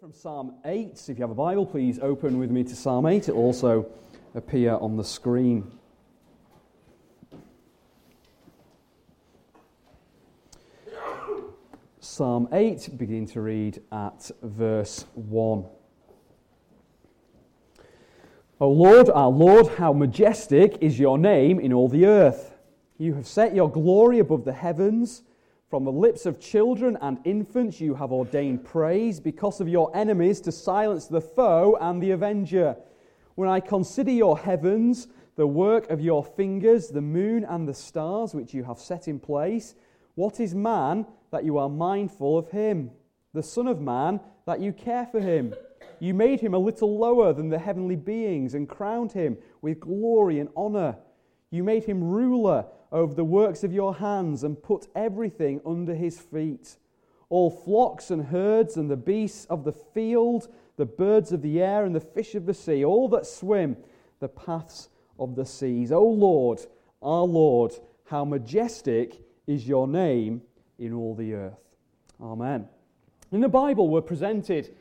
From Psalm 8, if you have a Bible, please open with me to Psalm 8. It will also appear on the screen. Psalm 8, begin to read at verse 1. O Lord, our Lord, how majestic is your name in all the earth. You have set your glory above the heavens. From the lips of children and infants you have ordained praise because of your enemies to silence the foe and the avenger. When I consider your heavens, the work of your fingers, the moon and the stars which you have set in place, what is man that you are mindful of him? The Son of Man that you care for him? You made him a little lower than the heavenly beings and crowned him with glory and honor. You made him ruler over the works of your hands and put everything under his feet. All flocks and herds and the beasts of the field, the birds of the air and the fish of the sea, all that swim the paths of the seas. O Lord, our Lord, how majestic is your name in all the earth. Amen. In the Bible, we're presented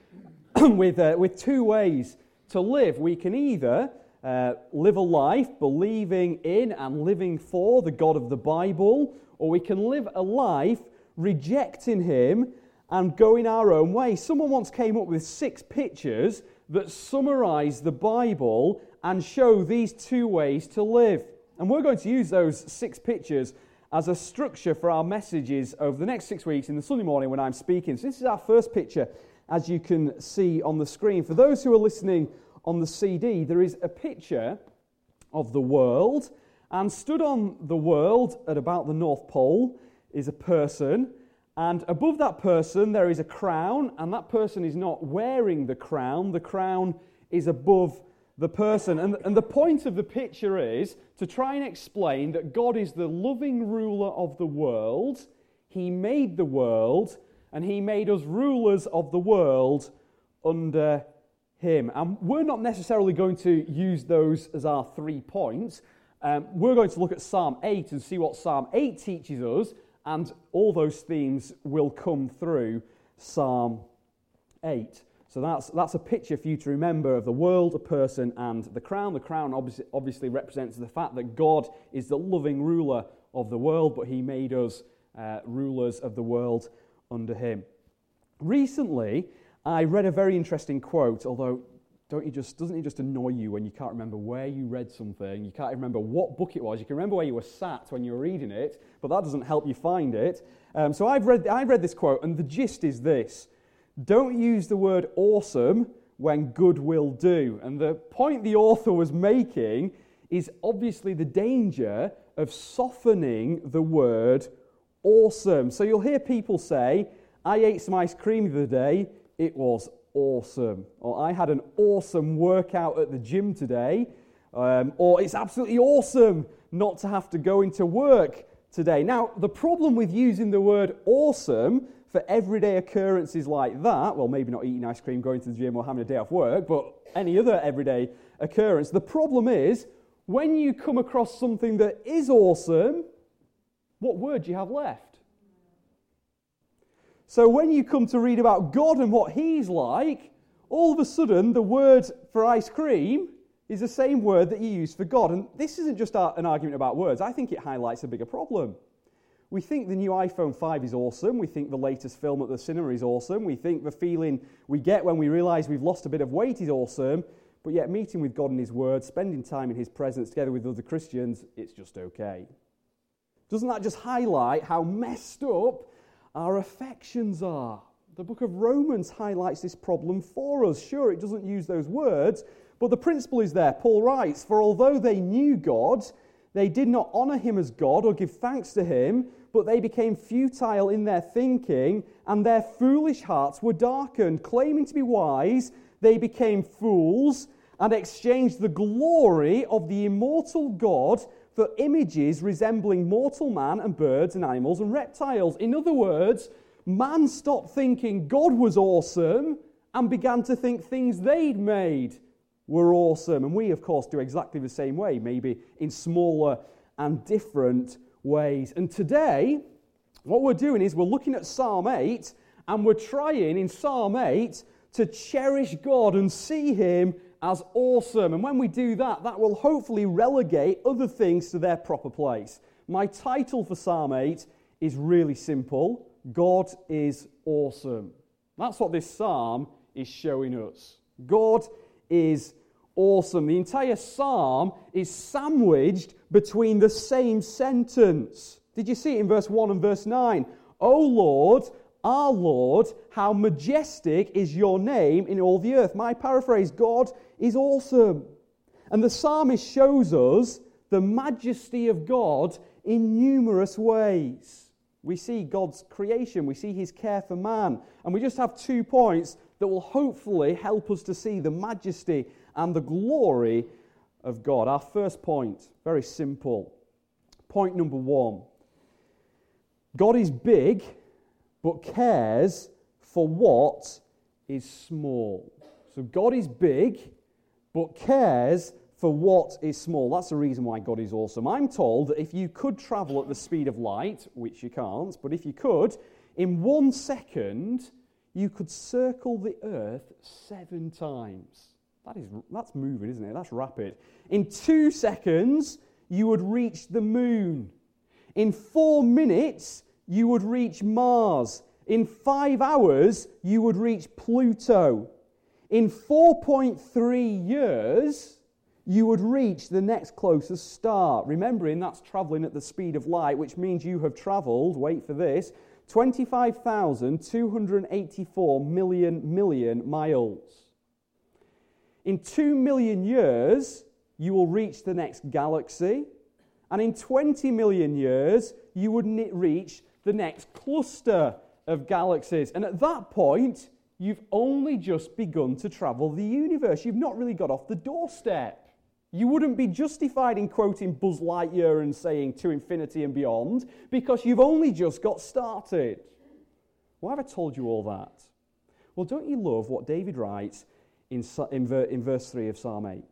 with two ways to live. We can either live a life believing in and living for the God of the Bible, or we can live a life rejecting him and going our own way. Someone once came up with 6 pictures that summarize the Bible and show these two ways to live. And we're going to use those 6 pictures as a structure for our messages over the next 6 weeks in the Sunday morning when I'm speaking. So this is our first picture, as you can see on the screen. For those who are listening on the CD, there is a picture of the world, and stood on the world at about the North Pole is a person, and above that person there is a crown, and that person is not wearing the crown is above the person. And the point of the picture is to try and explain that God is the loving ruler of the world. He made the world, and he made us rulers of the world under him. And we're not necessarily going to use those as our 3 points. We're going to look at Psalm 8 and see what Psalm 8 teaches us, and all those themes will come through Psalm 8. So that's a picture for you to remember of the world, a person, and the crown. The crown obviously represents the fact that God is the loving ruler of the world, but he made us rulers of the world under him. Recently, I read a very interesting quote, although doesn't it just annoy you when you can't remember where you read something, you can't remember what book it was, you can remember where you were sat when you were reading it, but that doesn't help you find it. So I read this quote, and the gist is this: don't use the word awesome when good will do. And the point the author was making is obviously the danger of softening the word awesome. So you'll hear people say, I ate some ice cream the other day, it was awesome. Or I had an awesome workout at the gym today. Or it's absolutely awesome not to have to go into work today. Now, the problem with using the word awesome for everyday occurrences like that, well, maybe not eating ice cream, going to the gym, or having a day off work, but any other everyday occurrence, the problem is when you come across something that is awesome, what word do you have left? So when you come to read about God and what he's like, all of a sudden the word for ice cream is the same word that you use for God. And this isn't just an argument about words. I think it highlights a bigger problem. We think the new iPhone 5 is awesome. We think the latest film at the cinema is awesome. We think the feeling we get when we realize we've lost a bit of weight is awesome. But yet meeting with God and his word, spending time in his presence together with other Christians, it's just okay. Doesn't that just highlight how messed up our affections are? The book of Romans highlights this problem for us. Sure, it doesn't use those words, but the principle is there. Paul writes, for although they knew God, they did not honor him as God or give thanks to him, but they became futile in their thinking, and their foolish hearts were darkened. Claiming to be wise, they became fools and exchanged the glory of the immortal God for images resembling mortal man and birds and animals and reptiles. In other words, man stopped thinking God was awesome and began to think things they'd made were awesome. And we, of course, do exactly the same way, maybe in smaller and different ways. And today, what we're doing is we're looking at Psalm 8, and we're trying in Psalm 8 to cherish God and see him as awesome. And when we do that, that will hopefully relegate other things to their proper place. My title for Psalm 8 is really simple. God is awesome. That's what this psalm is showing us. God is awesome. The entire psalm is sandwiched between the same sentence. Did you see it in verse 1 and verse 9? O Lord, our Lord, how majestic is your name in all the earth. My paraphrase, God is awesome. And the psalmist shows us the majesty of God in numerous ways. We see God's creation, we see his care for man, and we just have 2 points that will hopefully help us to see the majesty and the glory of God. Our first point, very simple. Point number 1. God is big, but cares for what is small. So God is big, but cares for what is small. That's the reason why God is awesome. I'm told that if you could travel at the speed of light, which you can't, but if you could, in 1 second, you could circle the earth 7 times. That's moving, isn't it? That's rapid. In 2 seconds, you would reach the moon. In 4 minutes, you would reach Mars. In 5 hours, you would reach Pluto. In 4.3 years, you would reach the next closest star. Remembering that's travelling at the speed of light, which means you have travelled, wait for this, 25,284 million miles. In 2 million years, you will reach the next galaxy. And in 20 million years, you would reach the next cluster of galaxies. And at that point, you've only just begun to travel the universe. You've not really got off the doorstep. You wouldn't be justified in quoting Buzz Lightyear and saying to infinity and beyond, because you've only just got started. Why have I told you all that? Well, don't you love what David writes in verse 3 of Psalm 8?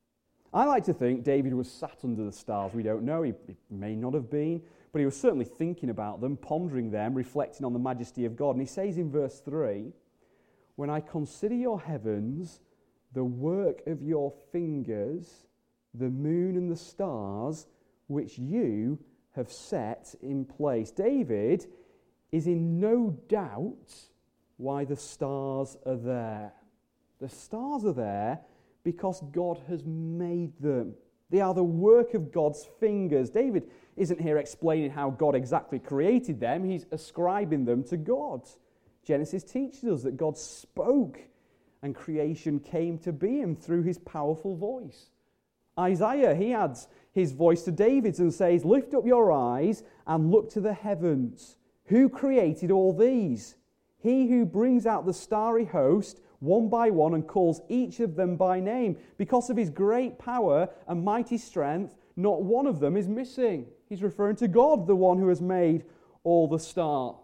I like to think David was sat under the stars. We don't know. He may not have been, but he was certainly thinking about them, pondering them, reflecting on the majesty of God. And he says in verse 3, when I consider your heavens, the work of your fingers, the moon and the stars, which you have set in place. David is in no doubt why the stars are there. The stars are there because God has made them. They are the work of God's fingers. David isn't here explaining how God exactly created them. He's ascribing them to God. Genesis teaches us that God spoke and creation came to being through his powerful voice. Isaiah, he adds his voice to David's and says, lift up your eyes and look to the heavens. Who created all these? He who brings out the starry host one by one and calls each of them by name. Because of his great power and mighty strength, not one of them is missing. He's referring to God, the one who has made all the stars.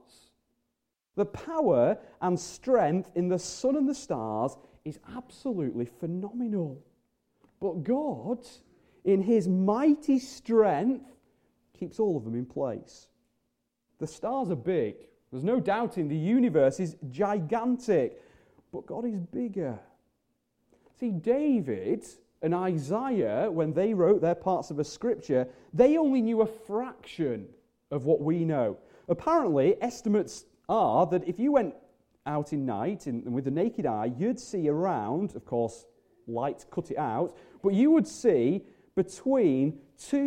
The power and strength in the sun and the stars is absolutely phenomenal. But God, in his mighty strength, keeps all of them in place. The stars are big. There's no doubting the universe is gigantic. But God is bigger. See, David and Isaiah, when they wrote their parts of a scripture, they only knew a fraction of what we know. Apparently, estimates are that if you went out in night and with the naked eye, you'd see around, of course, light cut it out, but you would see between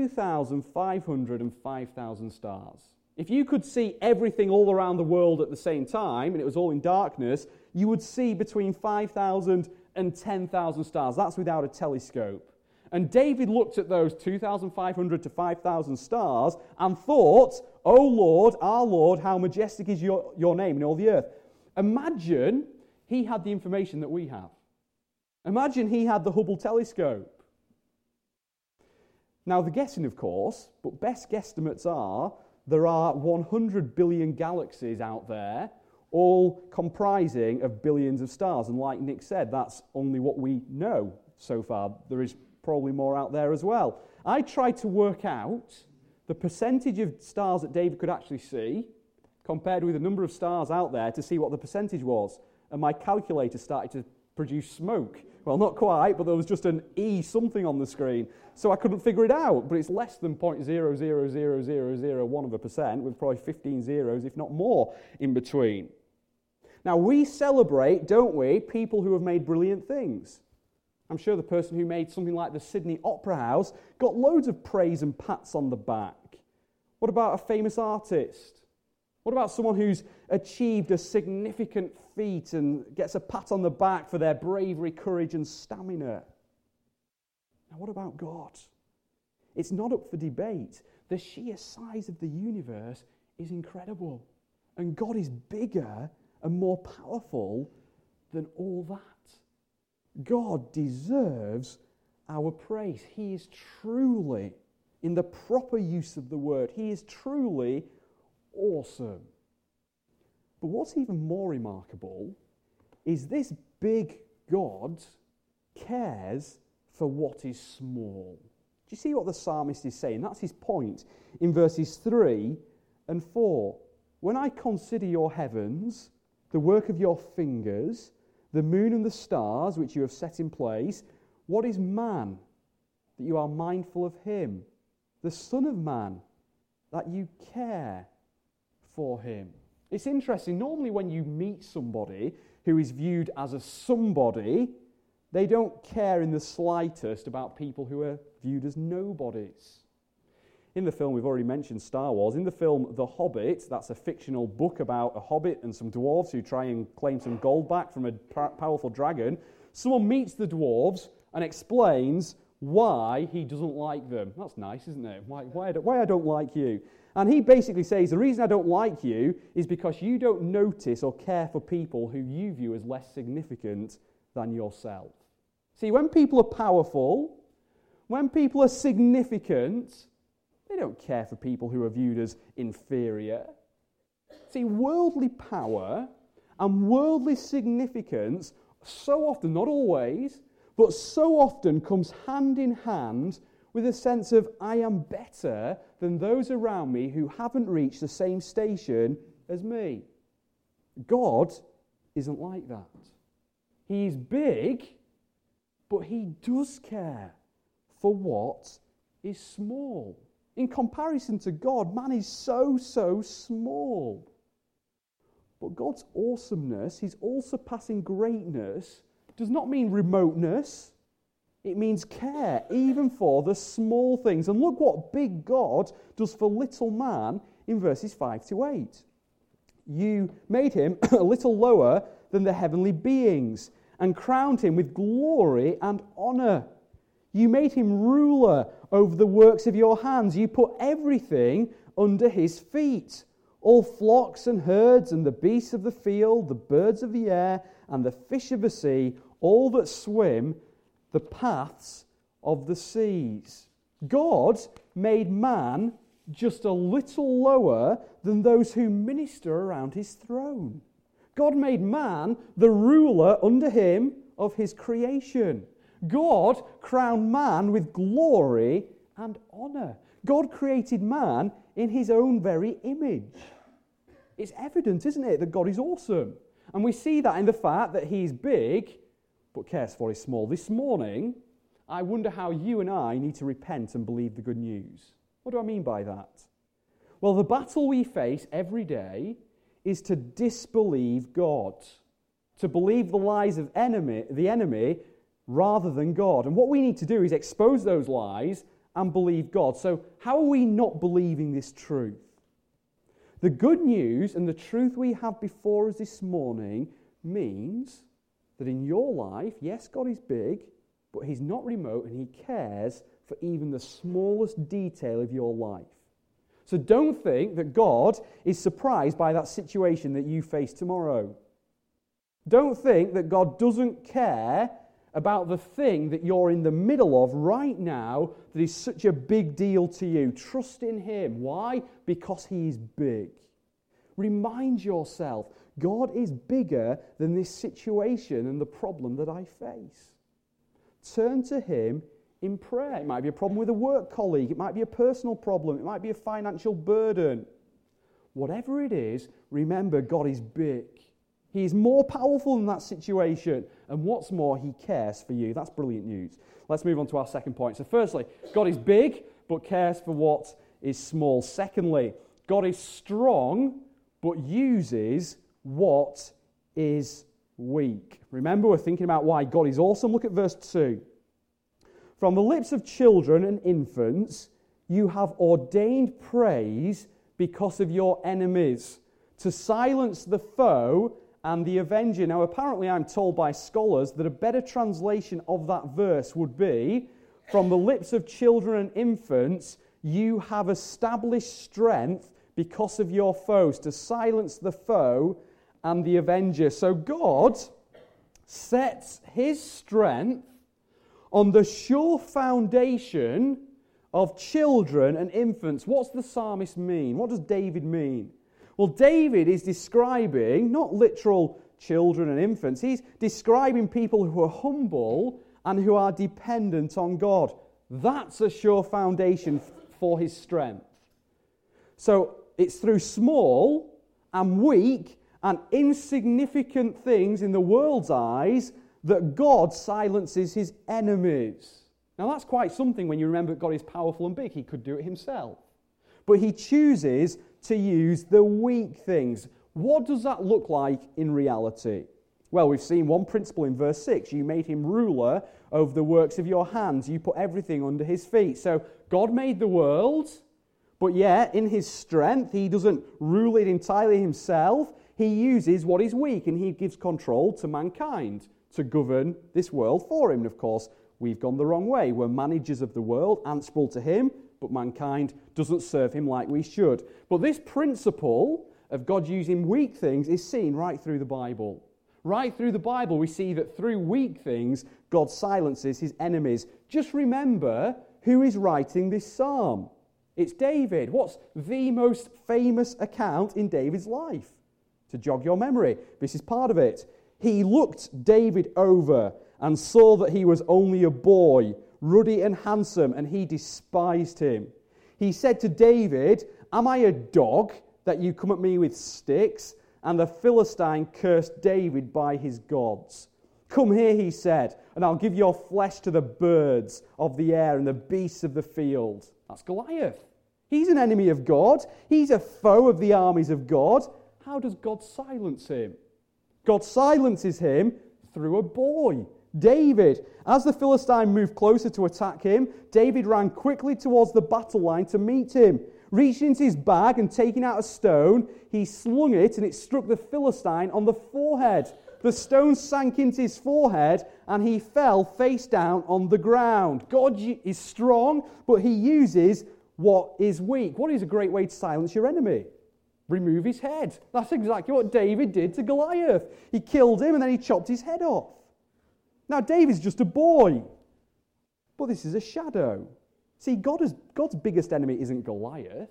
2,500 and 5,000 stars. If you could see everything all around the world at the same time, and it was all in darkness, you would see between 5,000 and 10,000 stars. That's without a telescope. And David looked at those 2,500 to 5,000 stars and thought, O Lord, our Lord, how majestic is your name in all the earth. Imagine he had the information that we have. Imagine he had the Hubble telescope. Now, they're guessing, of course, but best guesstimates are there are 100 billion galaxies out there, all comprising of billions of stars. And like Nick said, that's only what we know so far. There is probably more out there as well. I tried to work out the percentage of stars that David could actually see compared with the number of stars out there to see what the percentage was. and my calculator started to produce smoke. Well, not quite, but there was just an E something on the screen. So I couldn't figure it out, but it's less than 0.00001%, with probably 15 zeros, if not more, in between. Now, we celebrate, don't we, people who have made brilliant things. I'm sure the person who made something like the Sydney Opera House got loads of praise and pats on the back. What about a famous artist? What about someone who's achieved a significant feat and gets a pat on the back for their bravery, courage, and stamina? Now, what about God? It's not up for debate. The sheer size of the universe is incredible. And God is bigger and more powerful than all that. God deserves our praise. He is truly, in the proper use of the word, he is truly awesome. But what's even more remarkable is this big God cares for what is small. Do you see what the psalmist is saying? That's his point in verses 3 and 4. When I consider your heavens, the work of your fingers, the moon and the stars which you have set in place, what is man that you are mindful of him? The Son of Man that you care for him. It's interesting, normally when you meet somebody who is viewed as a somebody, they don't care in the slightest about people who are viewed as nobodies. In the film, we've already mentioned Star Wars. In the film The Hobbit, that's a fictional book about a hobbit and some dwarves who try and claim some gold back from a powerful dragon. Someone meets the dwarves and explains why he doesn't like them. That's nice, isn't it? Why I don't like you. And he basically says, the reason I don't like you is because you don't notice or care for people who you view as less significant than yourself. See, when people are powerful, when people are significant, they don't care for people who are viewed as inferior. See, worldly power and worldly significance so often, not always, but so often comes hand in hand with a sense of, I am better than those around me who haven't reached the same station as me. God isn't like that. He's big, but he does care for what is small. In comparison to God, man is so small. But God's awesomeness, his all-surpassing greatness, does not mean remoteness. It means care, even for the small things. And look what big God does for little man in verses 5 to 8. You made him a little lower than the heavenly beings and crowned him with glory and honor. You made him ruler over the works of your hands. You put everything under his feet. All flocks and herds and the beasts of the field, the birds of the air and the fish of the sea, all that swim the paths of the seas. God made man just a little lower than those who minister around his throne. God made man the ruler under him of his creation. God crowned man with glory and honor. God created man in his own very image. It's evident, isn't it, that God is awesome. And we see that in the fact that he's big, but cares for his small. This morning, I wonder how you and I need to repent and believe the good news. What do I mean by that? Well, the battle we face every day is to disbelieve God, to believe the lies of the enemy rather than God. And what we need to do is expose those lies and believe God. So how are we not believing this truth? The good news and the truth we have before us this morning means that in your life, yes, God is big, but he's not remote and he cares for even the smallest detail of your life. So don't think that God is surprised by that situation that you face tomorrow. Don't think that God doesn't care about the thing that you're in the middle of right now that is such a big deal to you. Trust in him. Why? Because he is big. Remind yourself, God is bigger than this situation and the problem that I face. Turn to him in prayer. It might be a problem with a work colleague. It might be a personal problem. It might be a financial burden. Whatever it is, remember God is big. He is more powerful in that situation. And what's more, he cares for you. That's brilliant news. Let's move on to our second point. So firstly, God is big, but cares for what is small. Secondly, God is strong, but uses what is weak. Remember, we're thinking about why God is awesome. Look at verse 2. From the lips of children and infants, you have ordained praise because of your enemies, to silence the foe and the avenger. Now, apparently, I'm told by scholars that a better translation of that verse would be, from the lips of children and infants, you have established strength because of your foes, to silence the foe and the avenger. So God sets his strength on the sure foundation of children and infants. What's the psalmist mean? What does David mean? Well, David is describing not literal children and infants. He's describing people who are humble and who are dependent on God. That's a sure foundation for his strength. So it's through small and weak and insignificant things in the world's eyes that God silences his enemies. Now that's quite something when you remember that God is powerful and big. He could do it himself. But he chooses to use the weak things. What does that look like in reality? Well, we've seen one principle in verse 6. You made him ruler over the works of your hands. You put everything under his feet. So God made the world, but yet in his strength, he doesn't rule it entirely himself. He uses what is weak, and he gives control to mankind to govern this world for him. And of course, we've gone the wrong way. We're managers of the world, answerable to him, but mankind doesn't serve him like we should. But this principle of God using weak things is seen right through the Bible. Right through the Bible, we see that through weak things, God silences his enemies. Just remember who is writing this psalm. It's David. What's the most famous account in David's life? To jog your memory, this is part of it. He looked David over and saw that he was only a boy, ruddy and handsome, and he despised him. He said to David, "Am I a dog that you come at me with sticks?" And the Philistine cursed David by his gods. "Come here," he said, "and I'll give your flesh to the birds of the air and the beasts of the field." That's Goliath. He's an enemy of God. He's a foe of the armies of God. How does God silence him? God silences him through a boy, David. As the Philistine moved closer to attack him, David ran quickly towards the battle line to meet him. Reaching into his bag and taking out a stone, he slung it and it struck the Philistine on the forehead. The stone sank into his forehead and he fell face down on the ground. God is strong, but he uses what is weak. What is a great way to silence your enemy? Remove his head. That's exactly what David did to Goliath. He killed him and then he chopped his head off. Now, David's just a boy, but this is a shadow. See, God's biggest enemy isn't Goliath.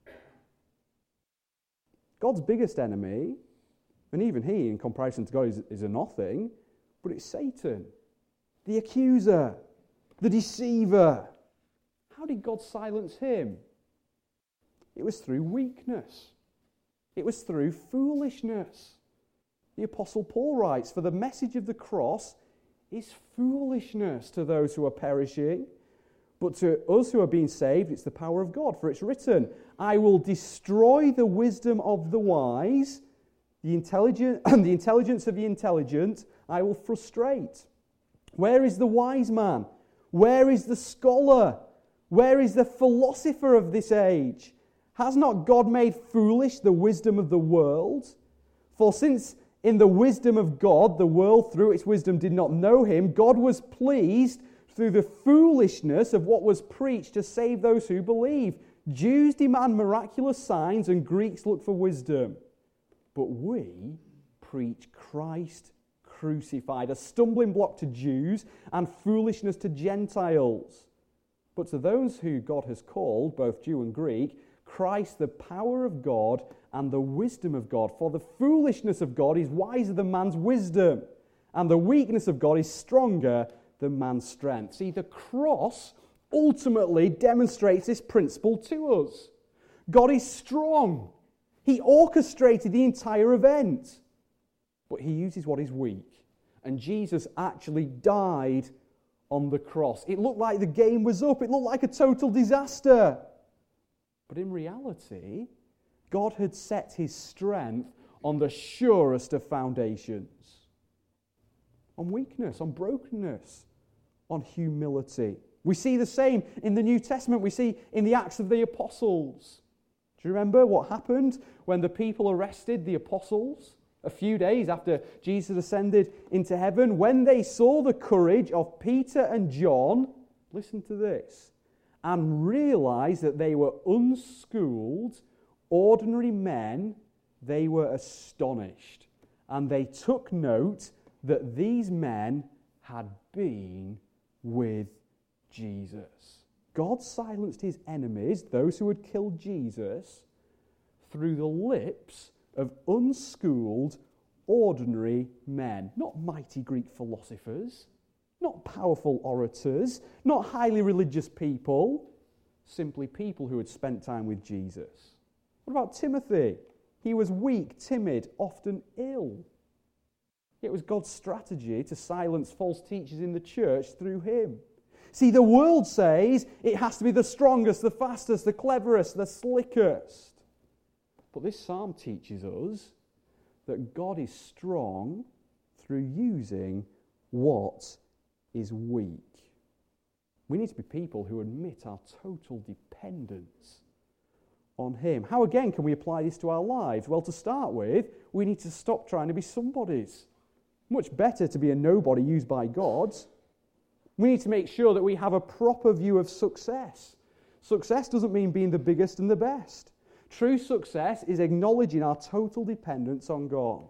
God's biggest enemy, and even he, in comparison to God, is a nothing, but it's Satan, the accuser, the deceiver. How did God silence him? It was through weakness. It was through foolishness. The Apostle Paul writes, "For the message of the cross is foolishness to those who are perishing, but to us who are being saved, it's the power of God. For it's written, I will destroy the wisdom of the wise, the intelligence of the intelligent I will frustrate." Where is the wise man? Where is the scholar? Where is the philosopher of this age? Has not God made foolish the wisdom of the world? For since in the wisdom of God, the world through its wisdom did not know him, God was pleased through the foolishness of what was preached to save those who believe. Jews demand miraculous signs and Greeks look for wisdom. But we preach Christ crucified, a stumbling block to Jews and foolishness to Gentiles. But to those who God has called, both Jew and Greek, Christ, the power of God and the wisdom of God. For the foolishness of God is wiser than man's wisdom, and the weakness of God is stronger than man's strength. See, the cross ultimately demonstrates this principle to us. God is strong. He orchestrated the entire event. but he uses what is weak. And Jesus actually died on the cross. It looked like the game was up. It looked like a total disaster. But in reality, God had set his strength on the surest of foundations. On weakness, on brokenness, on humility. We see the same in the New Testament. We see in the Acts of the Apostles. Do you remember what happened when the people arrested the apostles? A few days after Jesus ascended into heaven, when they saw the courage of Peter and John, listen to this, and realized that they were unschooled, ordinary men, they were astonished. And they took note that these men had been with Jesus. God silenced his enemies, those who had killed Jesus, through the lips of unschooled, ordinary men. Not mighty Greek philosophers, not powerful orators, not highly religious people, simply people who had spent time with Jesus. What about Timothy? He was weak, timid, often ill. It was God's strategy to silence false teachers in the church through him. See, the world says it has to be the strongest, the fastest, the cleverest, the slickest. But this psalm teaches us that God is strong through using what is weak. We need to be people who admit our total dependence on him. How again can we apply this to our lives? Well, to start with, we need to stop trying to be somebodies. Much better to be a nobody used by God. We need to make sure that we have a proper view of success. Success doesn't mean being the biggest and the best. True success is acknowledging our total dependence on God.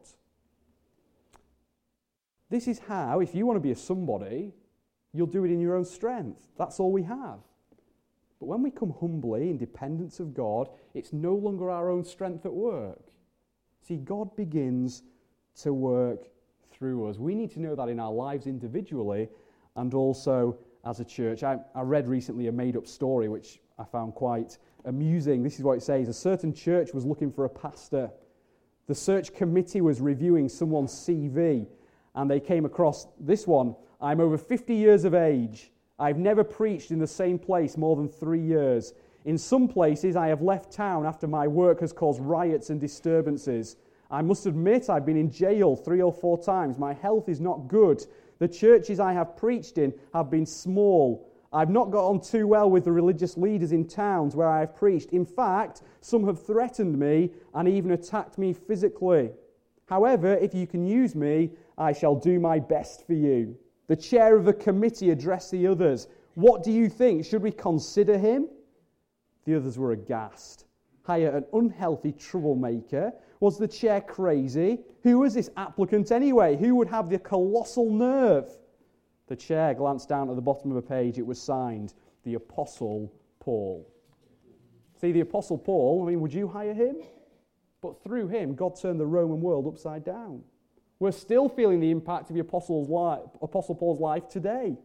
This is how, if you want to be a somebody, you'll do it in your own strength. That's all we have. But when we come humbly in dependence of God, it's no longer our own strength at work. See, God begins to work through us. We need to know that in our lives individually and also as a church. I read recently a made-up story which I found quite amusing. This is what it says. A certain church was looking for a pastor. The search committee was reviewing someone's CV, and they came across this one. I'm over 50 years of age. I've never preached in the same place more than 3 years. In some places, I have left town after my work has caused riots and disturbances. I must admit I've been in jail 3 or 4 times. My health is not good. The churches I have preached in have been small. I've not got on too well with the religious leaders in towns where I have preached. In fact, some have threatened me and even attacked me physically. However, if you can use me, I shall do my best for you. The chair of the committee addressed the others. What do you think? Should we consider him? The others were aghast. Hire an unhealthy troublemaker? Was the chair crazy? Who was this applicant anyway? Who would have the colossal nerve? The chair glanced down at the bottom of a page. It was signed, the Apostle Paul. See, the Apostle Paul, would you hire him? But through him, God turned the Roman world upside down. We're still feeling the impact of the Apostle Paul's life today.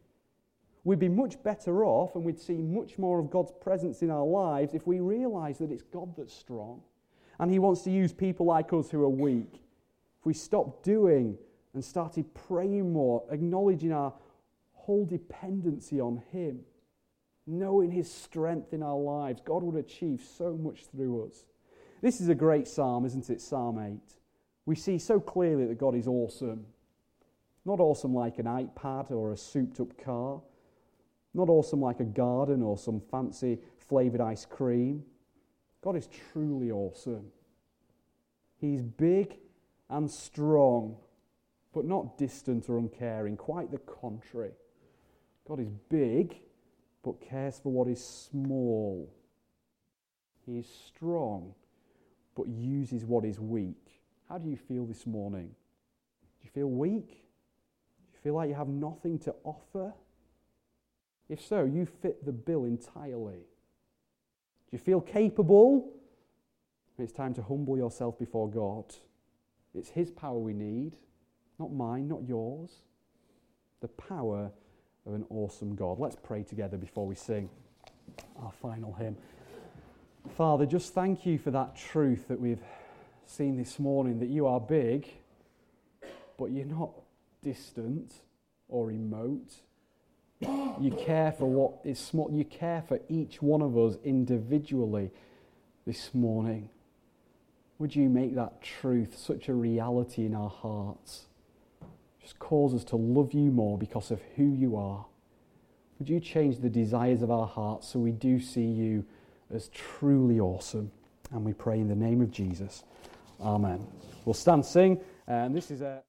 We'd be much better off and we'd see much more of God's presence in our lives if we realize that it's God that's strong and he wants to use people like us who are weak. If we stopped doing and started praying more, acknowledging our whole dependency on him, knowing his strength in our lives, God would achieve so much through us. This is a great psalm, isn't it? Psalm 8. We see so clearly that God is awesome. Not awesome like an iPad or a souped-up car. Not awesome like a garden or some fancy flavoured ice cream. God is truly awesome. He's big and strong, but not distant or uncaring. Quite the contrary. God is big, but cares for what is small. He is strong, but uses what is weak. How do you feel this morning? Do you feel weak? Do you feel like you have nothing to offer? If so, you fit the bill entirely. Do you feel capable? It's time to humble yourself before God. It's his power we need, not mine, not yours. The power of an awesome God. Let's pray together before we sing our final hymn. Father, just thank you for that truth that we've seen this morning, that you are big, but you're not distant or remote. You care for what is small. You care for each one of us individually this morning. Would you make that truth such a reality in our hearts? Just cause us to love you more because of who you are. Would you change the desires of our hearts so we do see you as truly awesome? And we pray in the name of Jesus. Amen. We'll stand, sing, and this is a...